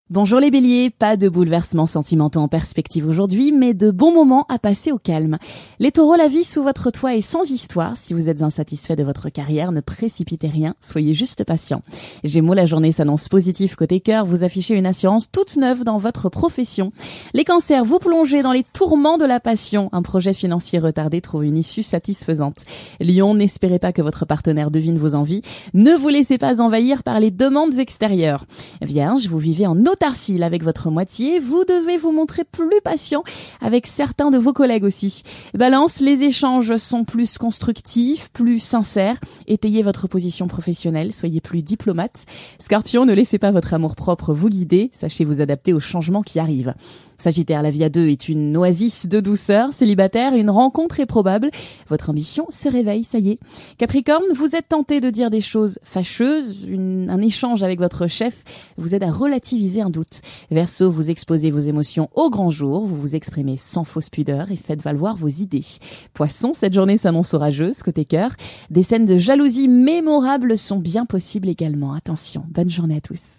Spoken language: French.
Bonjour les béliers, pas de bouleversements sentimentaux en perspective aujourd'hui, mais de bons moments à passer au calme. Les taureaux, la vie sous votre toit est sans histoire. Si vous êtes insatisfait de votre carrière, ne précipitez rien, soyez juste patient. Gémeaux, la journée s'annonce positive côté cœur, vous affichez une assurance toute neuve dans votre profession. Les cancers, vous plongez dans les tourments de la passion. Un projet financier retardé trouve une issue satisfaisante. Lion, n'espérez pas que votre partenaire devine vos envies. Ne vous laissez pas envahir par les demandes extérieures. Vierge, vous vivez en autarcie avec votre moitié, vous devez vous montrer plus patient avec certains de vos collègues aussi. Balance, les échanges sont plus constructifs, plus sincères. Étayez votre position professionnelle, soyez plus diplomate. Scorpion, ne laissez pas votre amour-propre vous guider, sachez vous adapter aux changements qui arrivent. Sagittaire, la vie à deux est une oasis de douceur. Célibataire, une rencontre est probable. Votre ambition se réveille, ça y est. Capricorne, vous êtes tenté de dire des choses fâcheuses. Un échange avec votre chef vous aide à relativiser un doute. Verseau, vous exposez vos émotions au grand jour. Vous vous exprimez sans fausse pudeur et faites valoir vos idées. Poisson, cette journée s'annonce orageuse côté cœur. Des scènes de jalousie mémorables sont bien possibles également. Attention, bonne journée à tous.